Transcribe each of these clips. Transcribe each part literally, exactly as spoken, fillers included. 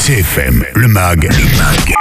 C F M, le mag, le mag.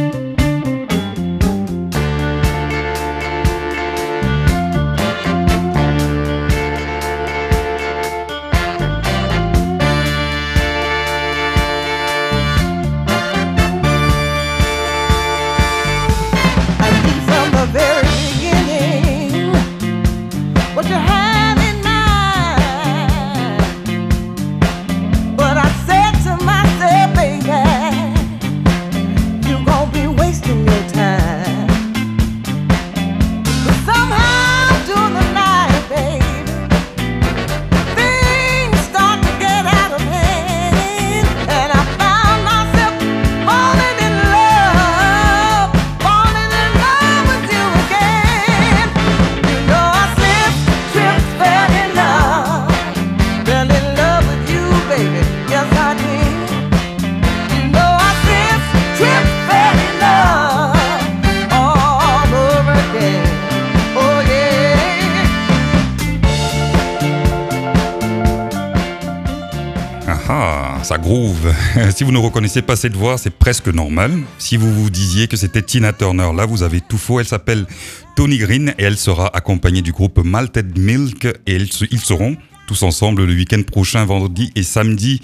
Ça groove. Si vous ne reconnaissez pas cette voix, c'est presque normal. Si vous vous disiez que c'était Tina Turner, là vous avez tout faux. Elle s'appelle Tony Green et elle sera accompagnée du groupe Malted Milk et ils seront tous ensemble le week-end prochain, vendredi et samedi,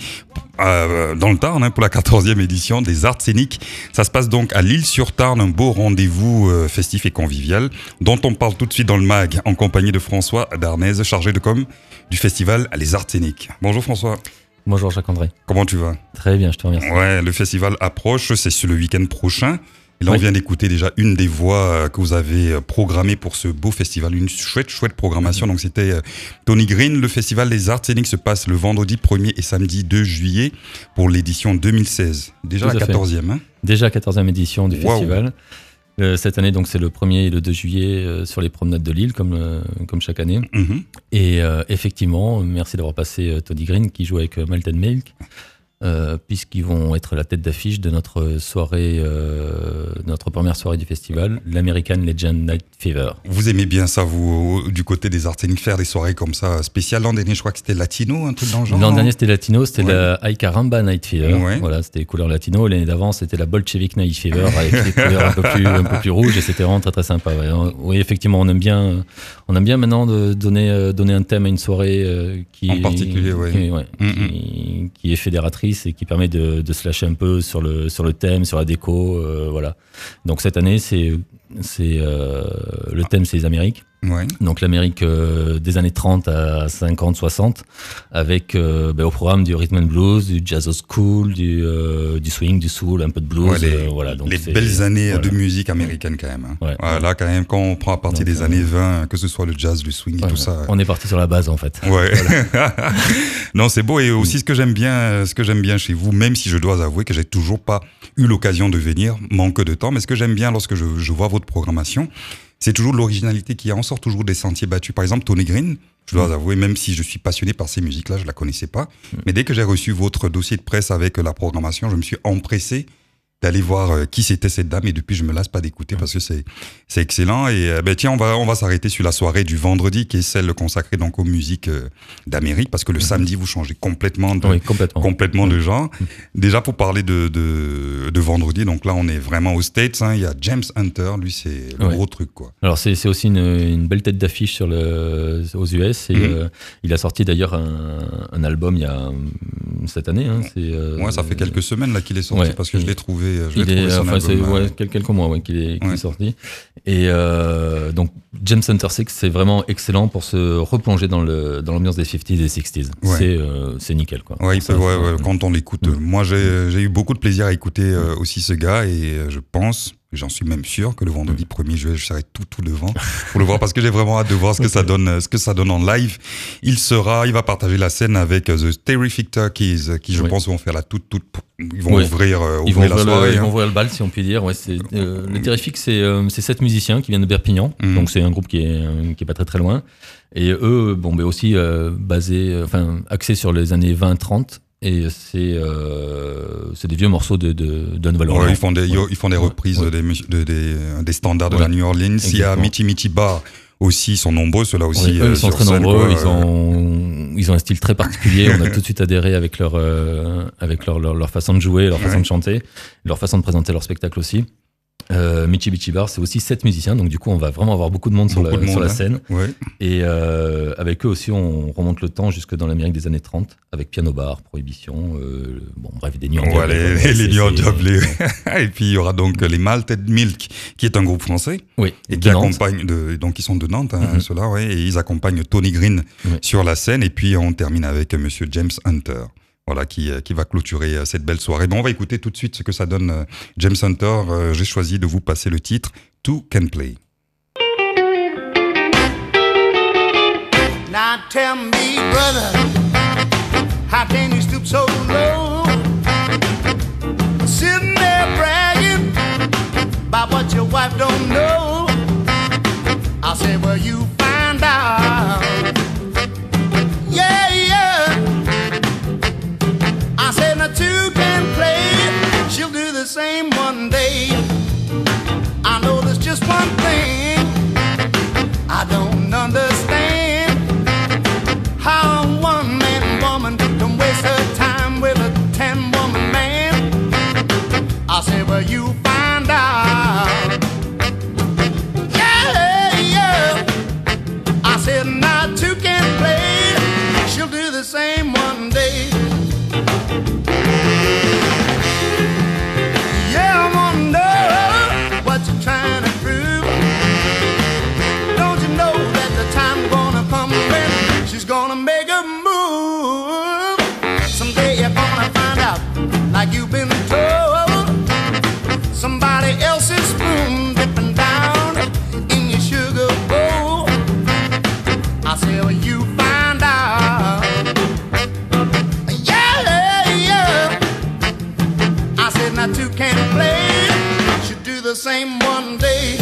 euh, dans le Tarn, hein, pour la quatorzième édition des Arts Scéniques. Ça se passe donc à l'Île-sur-Tarn, un beau rendez-vous euh, festif et convivial, dont on parle tout de suite dans le mag, en compagnie de François Darnez, chargé de com du festival Les Arts Scéniques. Bonjour François. Bonjour Jacques-André. Comment tu vas ? Très bien, je te remercie. Ouais, le festival approche, c'est sur le week-end prochain. Et là, oui. On vient d'écouter déjà une des voix que vous avez programmées pour ce beau festival. Une chouette, chouette programmation. Donc, c'était Tony Green. Le festival des Arts Scéniques se passe le vendredi premier et samedi deux juillet pour l'édition deux mille seize. Déjà la quatorzième. Hein ? Déjà quatorzième édition du wow. festival. Euh, cette année, donc, c'est le premier et le deux juillet euh, sur les promenades de l'île, comme, euh, comme chaque année. Mm-hmm. Et euh, effectivement, merci d'avoir passé euh, Tony Green, qui joue avec euh, Malted Milk, euh, puisqu'ils vont être la tête d'affiche de notre soirée, euh, notre première soirée du festival, l'American Legend Night Fever. Vous aimez bien ça, vous, du côté des Arts Scéniques, faire des soirées comme ça spéciales. L'an dernier, je crois que c'était latino, un truc dans le genre. L'an dernier, c'était latino, c'était ouais. la Ay Caramba Night Fever. Ouais. Voilà, c'était les couleurs latino. L'année d'avant, c'était la Bolshevik Night Fever avec des couleurs un peu plus, un peu plus rouges, et c'était vraiment très très sympa. Ouais. Oui, effectivement, on aime bien, on aime bien maintenant de donner, donner un thème à une soirée euh, qui, en particulier, oui. qui, ouais, mm-hmm. qui, qui est fédératrice et qui permet de, de se lâcher un peu sur le, sur le thème, sur la déco, euh, voilà. Donc cette année, c'est, c'est euh, le thème, c'est les Amériques. Ouais. Donc l'Amérique euh, des années trente à cinquante, soixante, avec euh, ben, au programme du rhythm and blues, du jazz old school, du, euh, du swing, du soul, un peu de blues. Ouais, les, euh, voilà, donc les c'est, belles années voilà. de musique américaine quand même. Hein. Ouais, voilà, ouais. Là quand même, quand on prend à partir donc, des euh, années vingt, que ce soit le jazz, le swing ouais, et tout ça. On est parti sur la base en fait. Ouais. Voilà. Non, c'est beau et aussi ce que j'aime bien, ce que j'aime bien chez vous, même si je dois avouer que j'ai toujours pas eu l'occasion de venir, manque de temps, mais ce que j'aime bien lorsque je, je vois votre programmation, c'est toujours l'originalité qui en sort toujours des sentiers battus. Par exemple, Tony Green, je dois mmh. avouer, même si je suis passionné par ces musiques-là, je la connaissais pas. Mmh. Mais dès que j'ai reçu votre dossier de presse avec la programmation, je me suis empressé d'aller voir euh, qui c'était cette dame et depuis je me lasse pas d'écouter mmh. parce que c'est c'est excellent et euh, ben tiens on va on va s'arrêter sur la soirée du vendredi qui est celle consacrée donc aux musiques euh, d'Amérique parce que le mmh. samedi vous changez complètement de oui, complètement, complètement mmh. de genre. Mmh. Déjà pour parler de, de de vendredi, donc là on est vraiment aux States, hein, il y a James Hunter, lui c'est le ouais. gros truc quoi. Alors c'est c'est aussi une, une belle tête d'affiche sur le aux U S et mmh. euh, il a sorti d'ailleurs un, un album il y a cette année hein, c'est euh, ouais, ça fait quelques semaines là qu'il est sorti ouais, parce que je l'ai trouvé Je il est, enfin, c'est ouais, quelques mois ouais, qu'il, est, qu'il ouais. est sorti. Et euh, donc, James Hunter six, c'est vraiment excellent pour se replonger dans, le, dans l'ambiance des cinquantaines et sixties. Ouais. C'est, euh, c'est nickel. Quoi. Ouais, il peut, ouais, ouais, quand on l'écoute. Mmh. Moi, j'ai, j'ai eu beaucoup de plaisir à écouter euh, aussi ce gars et euh, je pense... J'en suis même sûr que le vendredi premier juillet, je serai tout tout devant pour le voir parce que j'ai vraiment hâte de voir ce que okay. ça donne, ce que ça donne en live. Il sera, il va partager la scène avec The Terrific Turkeys, qui je oui. pense vont faire la toute toute, ils vont oui. ouvrir, euh, ils ouvrir vont la soirée. Le, hein. Ils vont hein. ouvrir le bal, si on peut dire. Ouais, c'est euh, le Terrific, c'est euh, c'est sept musiciens qui viennent de Perpignan, mm. donc c'est un groupe qui est euh, qui est pas très très loin. Et eux, bon, ben aussi euh, basés, enfin axés sur les années vingt trente. Et c'est, euh, c'est des vieux morceaux de, de, de Nouvelle-Orléans. Ouais, ils font des, ouais. ils font des reprises ouais. des, de, des, des standards de ouais. la New Orleans. Exactement. Il y a Mitty Mitty Bar aussi sont nombreux, ceux-là aussi. Oui, eux, ils sont très scène, nombreux, ils ont, ils ont un style très particulier. On a tout de suite adhéré avec leur, euh, avec leur, leur, leur façon de jouer, leur façon ouais. de chanter, leur façon de présenter leur spectacle aussi. Euh, Mitsubishi Bar, c'est aussi sept musiciens, donc du coup on va vraiment avoir beaucoup de monde, beaucoup sur, la, de monde, sur la scène. Hein. Ouais. Et euh, avec eux aussi, on remonte le temps jusque dans l'Amérique des années trente, avec Piano Bar, Prohibition, euh, bon bref, des New York ouais, Diablés. Les, les New York Diablés. Et puis il y aura donc les Malted Milk, qui est un groupe français, oui, et qui accompagne, de, donc ils sont de Nantes, hein, mm-hmm. ceux-là, ouais, et ils accompagnent Tony Green oui. sur la scène. Et puis on termine avec Monsieur James Hunter. Voilà, qui, qui va clôturer cette belle soirée. Bon, on va écouter tout de suite ce que ça donne James Hunter. Euh, j'ai choisi de vous passer le titre Two Can Play. Now tell me, brother, how can you stoop so low? Sitting there bragging about what your wife don't know. I said, well, you find out. Yeah, yeah. I said, now two can play, she'll do the same one day. I know there's just one thing I don't understand, how a one-man woman can waste her time with a ten-woman man. I said, well, you find out. Yeah, yeah. I said, now two can play, she'll do the same one day. Yeah, I wanna know what you're trying to prove. Don't you know that the time gonna come when she's gonna make a move? Someday you're gonna find out, like you've been told, somebody else's spoon dipping down in your sugar bowl. I say, well, you find out. Now two can play, should do the same one day.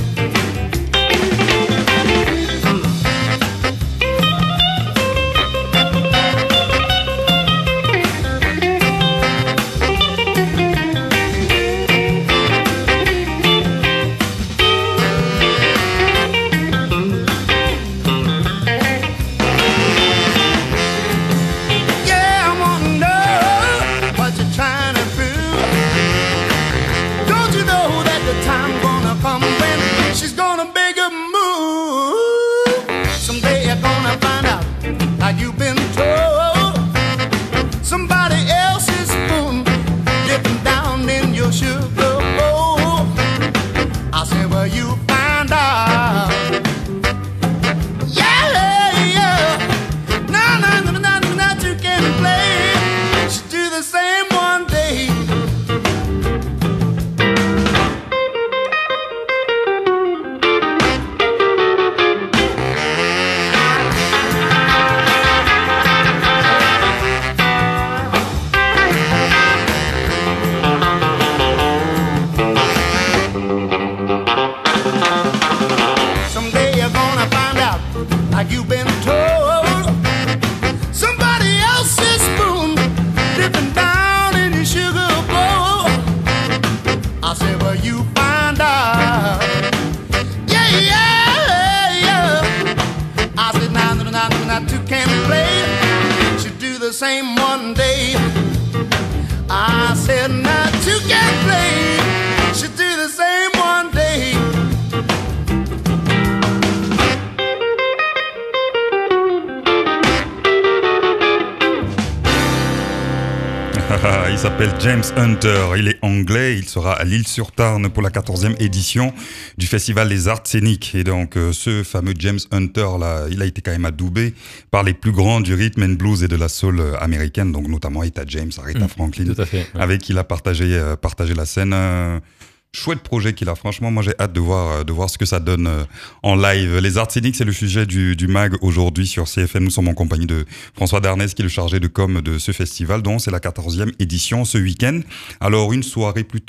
Il s'appelle James Hunter, il est anglais, il sera à l'Île-sur-Tarn pour la quatorzième édition du Festival des Arts Scéniques. Et donc euh, ce fameux James Hunter, là, il a été quand même adoubé par les plus grands du rhythm and blues et de la soul américaine, donc notamment Etta James, Aretha mmh, Franklin, tout à fait, ouais. avec qui il a partagé, euh, partagé la scène. Euh, Chouette projet qu'il a, franchement, moi j'ai hâte de voir, de voir ce que ça donne en live. Les arts scéniques, c'est le sujet du, du mag aujourd'hui sur C F M. Nous sommes en compagnie de François Darnès, qui est le chargé de com de ce festival, dont c'est la quatorzième édition ce week-end. Alors une soirée plutôt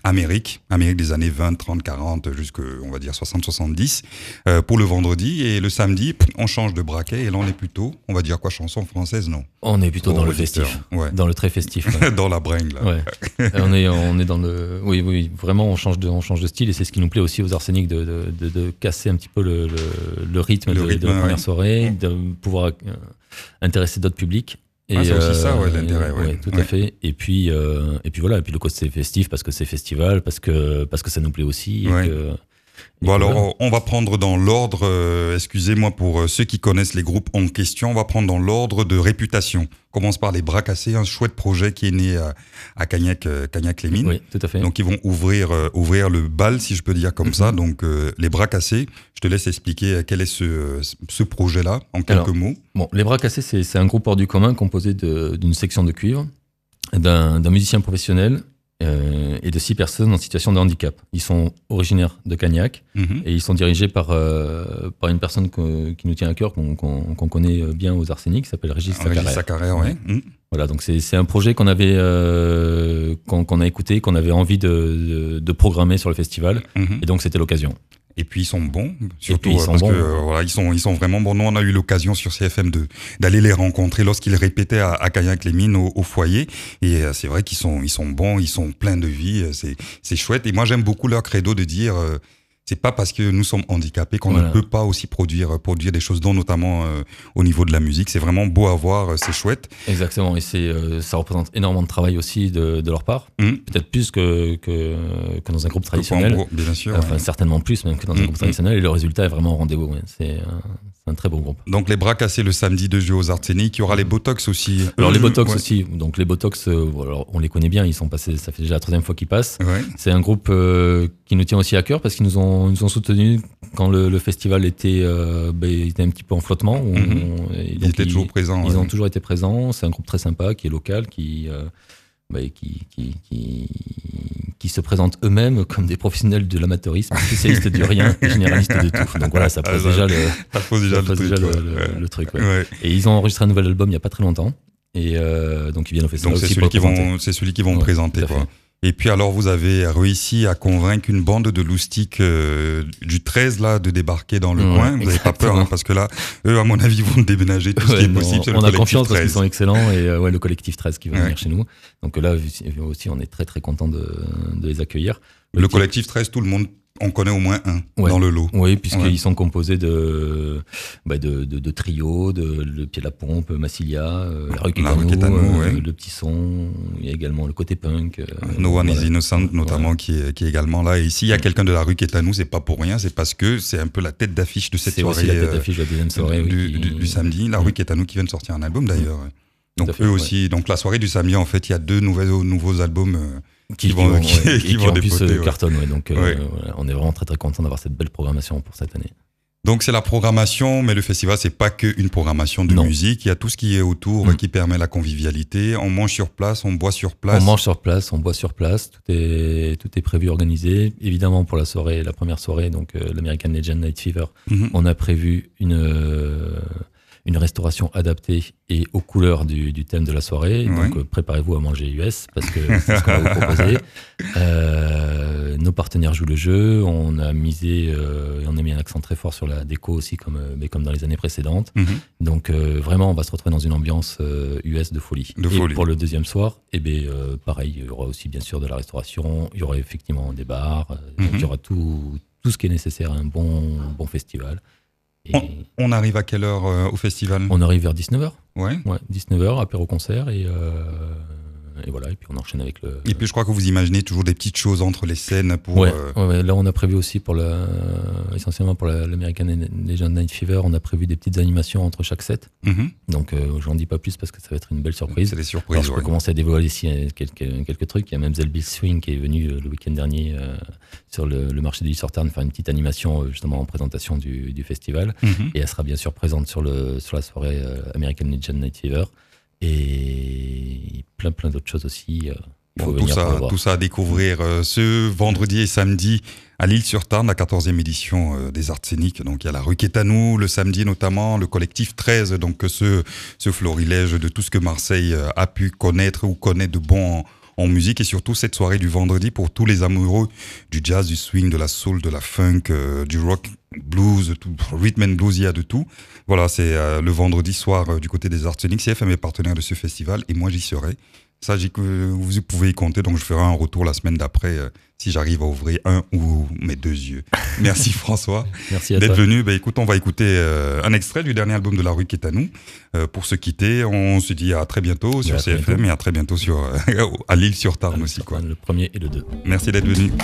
Amérique, Amérique des années vingt, trente, quarante, jusqu'à, on va dire, soixante, soixante-dix, euh, pour le vendredi. Et le samedi, on change de braquet. Et là, on est plutôt, on va dire quoi, chanson française, non? On est plutôt Pour dans le auditeur, festif. ouais. Dans le très festif. Ouais. Dans la bringue, là. Ouais. on, est, on est dans le. Oui, oui, vraiment, on change de, on change de style. Et c'est ce qui nous plaît aussi aux Arsenic, de, de, de, de casser un petit peu le, le, le rythme, Le de, rythme, de la première ouais. soirée, de pouvoir euh, intéresser d'autres publics. Et Ah, c'est aussi ça, ouais, euh, l'intérêt, ouais. ouais, tout Ouais. à fait. Et puis, euh, et puis voilà, et puis le côté festif parce que c'est festival, parce que parce que ça nous plaît aussi. Et Ouais. que, et Bon, que alors, voilà. on va prendre dans l'ordre, euh, excusez-moi pour euh, ceux qui connaissent les groupes en question, on va prendre dans l'ordre de réputation. On commence par les Bras Cassés, un chouette projet qui est né à, à Cagnac, euh, Cagnac-les-Mines. Oui, tout à fait. Donc, ils vont ouvrir, euh, ouvrir le bal, si je peux dire comme Mhm. ça. Donc, euh, les Bras Cassés, je te laisse expliquer euh, quel est ce, euh, ce projet-là, en quelques Alors, mots. Bon, les Bras Cassés, c'est, c'est un groupe hors du commun composé de, d'une section de cuivre, d'un, d'un musicien professionnel euh, et de six personnes en situation de handicap. Ils sont originaires de Cagnac Mhm. et ils sont dirigés par, euh, par une personne que- qui nous tient à cœur, qu'on, qu'on, qu'on connaît bien aux Arsenic, qui s'appelle Régis Régis Saccarer. Saccarer, ouais. Mhm. Voilà, donc c'est, c'est un projet qu'on avait euh, qu'on, qu'on a écouté, qu'on avait envie de, de, de programmer sur le festival, Mhm. et donc c'était l'occasion. Et puis ils sont bons, surtout puis, ils euh, sont parce bons. que euh, voilà, ils sont ils sont vraiment bons. Nous on a eu l'occasion sur C F M de d'aller les rencontrer lorsqu'ils répétaient à, à Cagnac-les-Mines au, au foyer. Et euh, c'est vrai qu'ils sont ils sont bons, ils sont pleins de vie. euh, C'est c'est chouette. Et moi j'aime beaucoup leur credo de dire euh, c'est pas parce que nous sommes handicapés qu'on Voilà. ne peut pas aussi produire produire des choses, dont notamment euh, au niveau de la musique. C'est vraiment beau à voir, euh, c'est chouette. Exactement, et c'est, euh, ça représente énormément de travail aussi de, de leur part, Mhm. peut-être plus que, que, que dans un groupe traditionnel. Bon, bien sûr. Enfin, ouais. certainement plus même que dans un Mm, groupe mm. traditionnel, et le résultat est vraiment au rendez-vous. Ouais. C'est, un, c'est un très beau groupe. Donc les Bras Cassés le samedi de jeu aux Artséniques. Il y aura les Botox aussi. Alors Eux, les je- Botox ouais. aussi, donc les Botox, euh, bon, alors, on les connaît bien, ils sont passés, ça fait déjà la troisième fois qu'ils passent. Ouais. C'est un groupe euh, qui nous tient aussi à cœur parce qu'ils nous ont, ils nous ont soutenus quand le, le festival était, euh, ben, il était un petit peu en flottement. où on- Mhm. et Ils donc, étaient toujours présents. Ils ouais. ont toujours été présents. C'est un groupe très sympa, qui est local, qui, euh, bah, qui, qui, qui, qui se présentent eux-mêmes comme des professionnels de l'amateurisme, spécialistes du rien, et généralistes de tout. Donc voilà, ça pose Ah, ça- déjà le, Ça pose déjà ça le pose truc, déjà le, ouais. le- Ouais. le truc. ouais. Ouais. Et ils ont enregistré un nouvel album il n'y a pas très longtemps. Et euh, donc ils viennent au festival Donc c'est aussi celui pour qui le présenter. vont, c'est celui qui vont Ouais, présenter tout à quoi. fait. Et puis alors vous avez réussi à convaincre une bande de loustiques euh, du treize là de débarquer dans le Ouais, coin. Vous n'avez pas peur exactement. hein, parce que là, eux à mon avis vont déménager tout ce Ouais, qui est non, possible. C'est le on a collectif confiance parce qu'ils treize. sont excellents et euh, ouais, le collectif treize qui va Ouais. venir chez nous. Donc là aussi, on est très très content de, de les accueillir. Le collectif treize, tout le monde, on connaît au moins un Ouais. dans le lot. Oui, puisqu'ils Ouais. sont composés de, bah de, de, de trio, de le pied de la pompe, Massilia, euh, la rue La rue Quétanou, Quétanou, euh, ouais. le petit son, il y a également le côté punk. euh, No One voilà. is Innocent notamment qui, est, qui est également là. Et ici il y a quelqu'un de la rue Quétanou, c'est pas pour rien, c'est parce que c'est un peu la tête d'affiche de cette C'est soirée aussi la tête euh, d'affiche de la deuxième soirée. oui, du, qui- du- du samedi. La Mm. rue Quétanou qui vient de sortir un album d'ailleurs. ouais. Tout Donc à fait, eux ouais. aussi. Donc la soirée du samedi en fait, il y a deux nouvelles, nouveaux albums. euh, qui, qui vont- vont, qui- ouais, et qui qui vont en plus dépoter, euh, ouais. cartonnent. Ouais, donc euh, Ouais. voilà, on est vraiment très très content d'avoir cette belle programmation pour cette année. Donc c'est la programmation, mais le festival c'est pas que une programmation de Non. musique. Il y a tout ce qui est autour Mm. euh, qui permet la convivialité. On mange sur place, on boit sur place. On mange sur place, on boit sur place, tout est, tout est prévu, organisé. Évidemment, pour la soirée, la première soirée, donc euh, l'American Legend Night Fever, Mhm. on a prévu une, euh, une restauration adaptée et aux couleurs du, du thème de la soirée. Ouais. Donc euh, préparez-vous à manger U S parce que c'est ce qu'on va vous proposer. Euh, nos partenaires jouent le jeu. On a misé, euh, et on a mis un accent très fort sur la déco aussi, comme, euh, mais comme dans les années précédentes. Mhm. Donc euh, vraiment, on va se retrouver dans une ambiance euh, U S de folie. De et folie. pour le deuxième soir, eh ben, euh, pareil, il y aura aussi bien sûr de la restauration, il y aura effectivement des bars, euh, Mhm. donc il y aura tout, tout ce qui est nécessaire à un bon, bon festival. Et On arrive à quelle heure euh, au festival? on arrive vers dix-neuf heures, Ouais. ouais, dix-neuf heures, apéro-concert, et, euh, et voilà, et puis on enchaîne avec le... Et puis je crois que vous imaginez toujours des petites choses entre les scènes pour. Ouais, euh, ouais, ouais, là on a prévu aussi pour la, essentiellement pour la- l'American Legend Night Fever, on a prévu des petites animations entre chaque set. mhm. Donc euh, j'en dis pas plus parce que ça va être une belle surprise. C'est des Alors, surprises. je peux ouais. commencer à dévoiler ici euh, quelques, quelques trucs. Il y a même Zelbil Swing qui est venu euh, le week-end dernier euh, sur le, le marché de l'île sur Tarn faire une petite animation euh, justement en présentation du, du festival. Mhm. Et elle sera bien sûr présente sur, le, sur la soirée euh, American Legend Night Fever. Et plein plein d'autres choses aussi. euh, il faut Bon, tout, venir pour le ça, voir. tout ça à découvrir euh, ce vendredi et samedi à l'Île-sur-Tarn, la quatorzième édition euh, des Arts Scéniques. Donc il y a la rue Quétanou, le samedi notamment, le collectif treize, donc ce, ce florilège de tout ce que Marseille euh, a pu connaître ou connaît de bon en, en musique et surtout cette soirée du vendredi pour tous les amoureux du jazz, du swing, de la soul, de la funk, euh, du rock, blues, tout, rhythm and blues, il y a de tout. Voilà, c'est euh, le vendredi soir euh, du côté des Arts Sonic. C F M est partenaire de ce festival et moi j'y serai. Ça, j'y, vous pouvez y compter, donc je ferai un retour la semaine d'après euh, si j'arrive à ouvrir un ou mes deux yeux. Merci François Merci à d'être toi. venu. Bah, écoute, on va écouter euh, un extrait du dernier album de La Rue qui est à nous. Euh, pour se quitter, on se dit à très bientôt Et sur à C F M bientôt. et à très bientôt sur, euh, à Lille-sur-Tarn Ah, aussi. Quoi. Le premier et le deux. Merci d'être venu.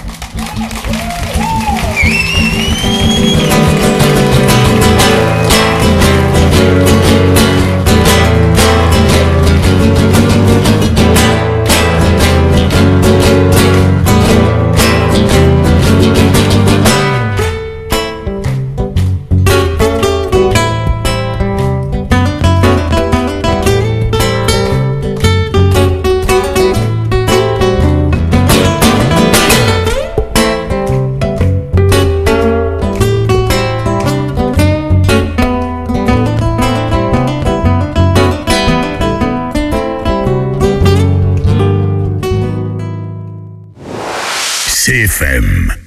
C F M